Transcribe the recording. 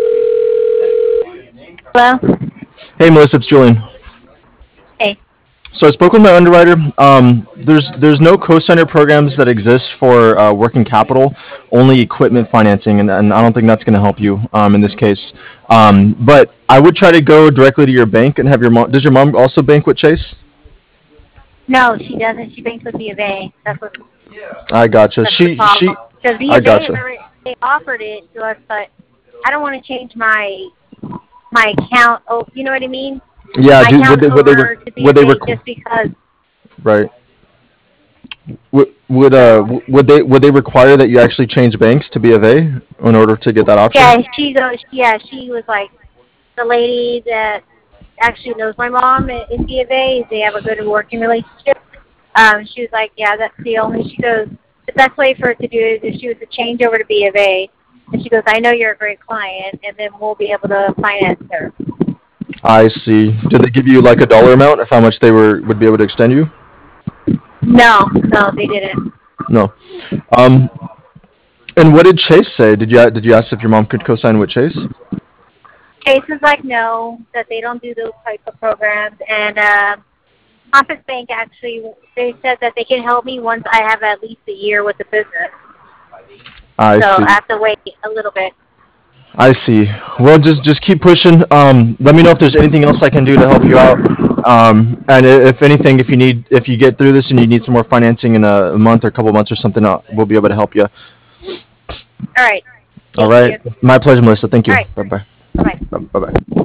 Hello? Hey, Melissa, it's Julian. Hey. So I spoke with my underwriter. There's no co-signer programs that exist for working capital, only equipment financing, and I don't think that's going to help you in this case. But I would try to go directly to your bank and have your mom. Does your mom also bank with Chase? No, she doesn't. She banks with B of A. I gotcha. That's the problem. Because B I of A gotcha. they offered it to us, but I don't want to change my account. Oh, you know what I mean? Yeah. My account Re- over to B would of they A requ- just because. right? So Would they require that you actually change banks to B of A in order to get that option? yeah, she goes. Yeah, she was like the lady that actually knows my mom in B of A. They have a good working relationship. She was like, yeah, that's the only. She goes, the best way for it to do it is if she was to change over to B of A. And she goes, I know you're a great client, and then we'll be able to finance her. I see. Did they give you like a dollar amount of how much they would be able to extend you? No, no, they didn't. No. Um, and what did Chase say? Did you ask if your mom could co-sign with Chase? Chase is like, no, that they don't do those type of programs. And Office Bank actually, they said that they can help me once I have at least a year with the business. I So I see. have to wait a little bit. I see. Well, just keep pushing. Let me know if there's anything else I can do to help you out. And if anything, if you get through this and you need some more financing in a month or a couple months or something, we'll be able to help you. All right. All Thank right. you. My pleasure, Melissa. Thank All you. right. Bye bye. Bye-bye. Bye bye.